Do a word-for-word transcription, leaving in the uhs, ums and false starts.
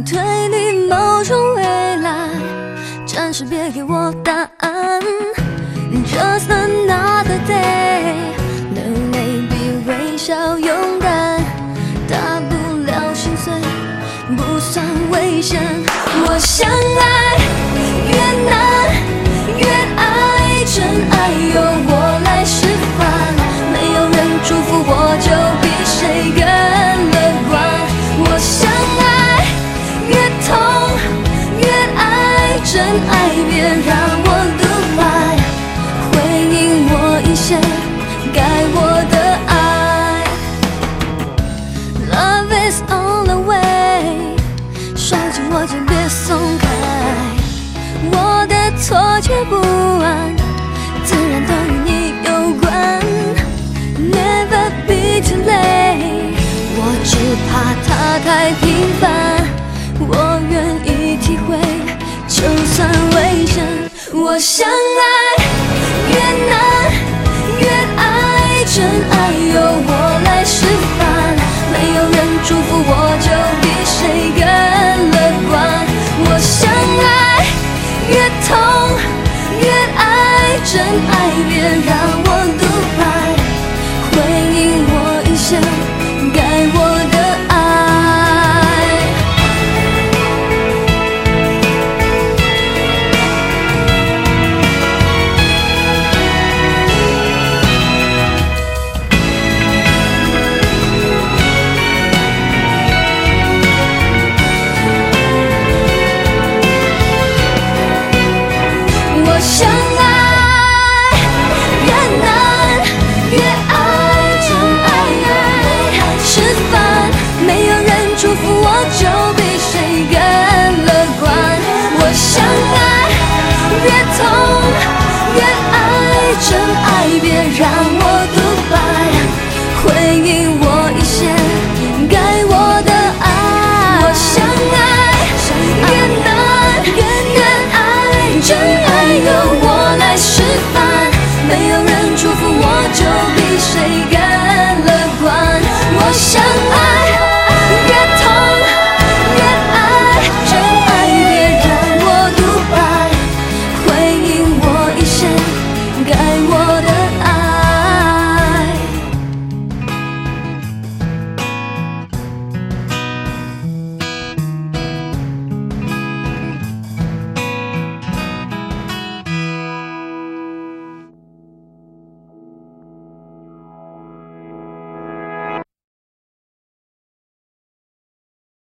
推理某种未来，暂时别给我答案。Just another day， 流泪比微笑勇敢，大不了心碎，不算危险。我想爱越难越爱，真爱由我来示范，没有人祝福我就比谁更乐观。我想爱越痛越爱，真爱别让我独白，回应我一些该我的爱。 Love is on the way， 手紧握紧别松开，我的错觉不安自然都与你有关。 Never be too late， 我只怕它太平凡，我愿意体会就算危险。我想爱越难越爱，真爱由我来示范，没有人祝福我就比谁更乐观。我想爱越痛越爱，真爱别让我独白，回应我一些该我的爱。我想爱越难越爱，真爱示范，没有人祝福我就比谁更乐观。我想爱越痛越爱，真爱别让我独白，回应我一些该我的爱。我想爱越难越爱，真爱由我来示范，没有人祝福我就比谁更乐观。我想爱越痛越爱，真爱别让我独白，回应我一些该我